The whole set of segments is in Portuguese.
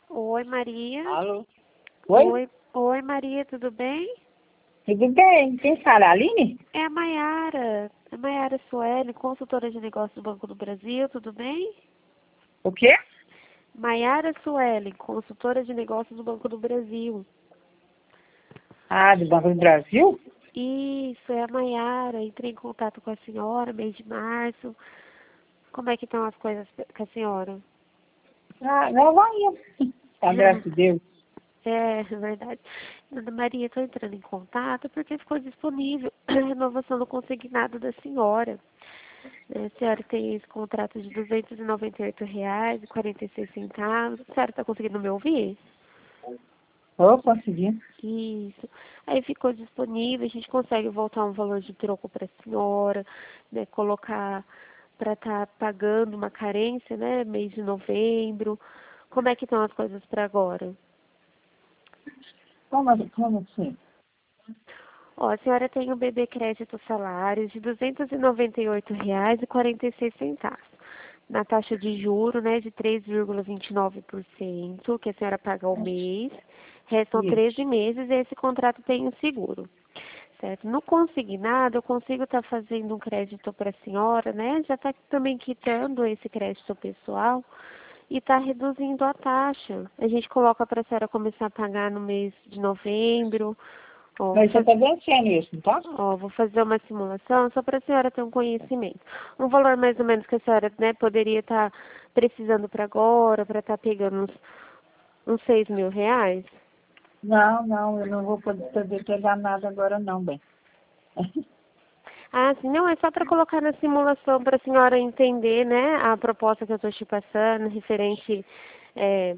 Oi, Maria. Alô? Oi? Oi, Maria, tudo bem? Tudo bem? Quem fala? Aline? É a Maiara. A Maiara Sueli, consultora de negócios do Banco do Brasil, tudo bem? O quê? Maiara Sueli, consultora de negócios do Banco do Brasil. Ah, do Banco do Brasil? Isso, é a Maiara. Entrei em contato com a senhora, mês de março. Como é que estão as coisas com a senhora? Ah, não vai. Tá, graças a Deus. É verdade. Dona Maria, estou entrando em contato porque ficou disponível a renovação do consignado da senhora. A senhora tem esse contrato de R$ 298,46. A senhora está conseguindo me ouvir? Vou conseguir. Isso. Aí ficou disponível, a gente consegue voltar um valor de troco para a senhora, né, colocar para estar pagando uma carência, né, mês de novembro. Como é que estão as coisas para agora? Como assim? Ó, a senhora tem o BB Crédito Salário de R$ 298,46, na taxa de juro, né, de 3,29%, que a senhora paga ao mês. Restam Isso. 13 meses e esse contrato tem um seguro, certo? No consignado, eu consigo estar fazendo um crédito para a senhora, né? Já está também quitando esse crédito pessoal e está reduzindo a taxa. A gente coloca para a senhora começar a pagar no mês de novembro. Ó, Mas já tá vencendo isso, não tá? vou fazer uma simulação só para a senhora ter um conhecimento. Um valor mais ou menos que a senhora, né, poderia estar precisando para agora, para estar pegando uns R$ 6.000. Não, eu não vou poder pegar nada agora não, bem. Ah, sim, não, é só para colocar na simulação para a senhora entender, né, a proposta que eu estou te passando, referente. é,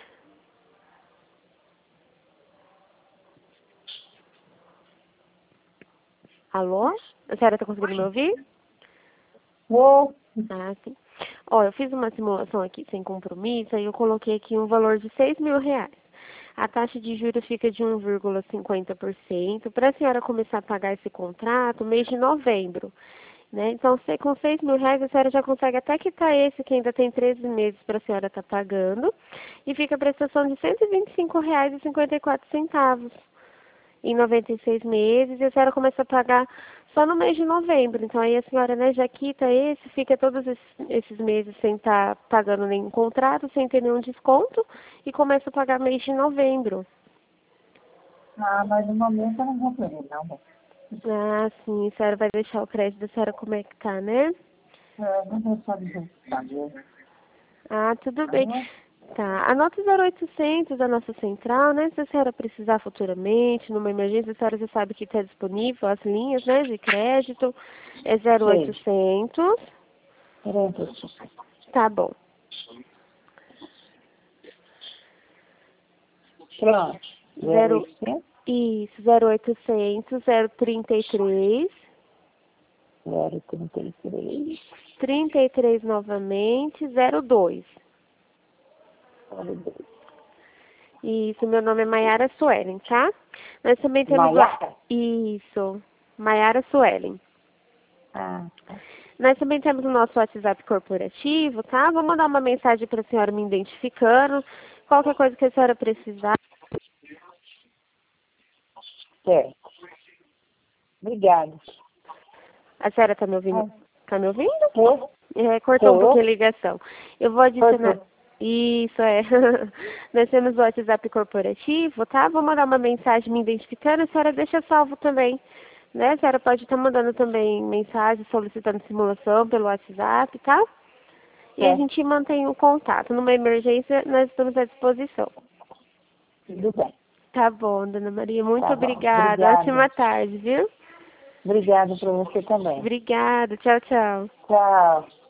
Alô? A senhora está conseguindo me ouvir? Vou. Ah, sim. Ó, eu fiz uma simulação aqui sem compromisso, aí eu coloquei aqui um valor de R$ 6.000. A taxa de juros fica de 1,50% para a senhora começar a pagar esse contrato mês de novembro, né? Então, com R$ 6.000, a senhora já consegue até quitar esse que ainda tem 13 meses para a senhora estar pagando, e fica a prestação de R$ 125,54 em 96 meses, e a senhora começa a pagar só no mês de novembro. Então, aí a senhora, né, já quita esse, fica todos esses meses sem estar pagando nenhum contrato, sem ter nenhum desconto, e começa a pagar mês de novembro. Ah, mas no momento eu não vou querer não, bem. Ah, sim, a senhora vai deixar o crédito da senhora como é que tá, né? Não vou só dizer, tá bom? Ah, tudo Tá bem. bom? Tá, anota o 0800 da nossa central, né? Se a senhora precisar futuramente, numa emergência, a senhora já sabe que está disponível as linhas, né, de crédito. É Sei. 0800. Peraí, um pouquinho. Tá bom. Pronto. Zero, 0800 isso, 0800 033 033 33 novamente, 02. 02. Isso, meu nome é Maiara Suelen, tá? Nós também temos Maiara? Isso, Maiara Suelen. Ah, tá. Nós também temos o nosso WhatsApp corporativo, tá? Vou mandar uma mensagem para a senhora me identificando. Qualquer coisa que a senhora precisar. Certo. Obrigada. A senhora está me ouvindo? Ah, Tá me ouvindo? tô. Cortou um pouquinho a ligação. Eu vou adicionar. Tô. Isso, é. Nós temos o WhatsApp corporativo, tá? Vou mandar uma mensagem me identificando. A senhora deixa salvo também, né? A senhora pode estar mandando também mensagem solicitando simulação pelo WhatsApp, tá? E a Certo. gente mantém o contato. Numa emergência, nós estamos à disposição. Tudo bem. Tá bom, dona Maria. Muito Tá bom. obrigada. Obrigada. Ótima tarde, viu? Obrigada para você também. Obrigada. Tchau, tchau. Tchau.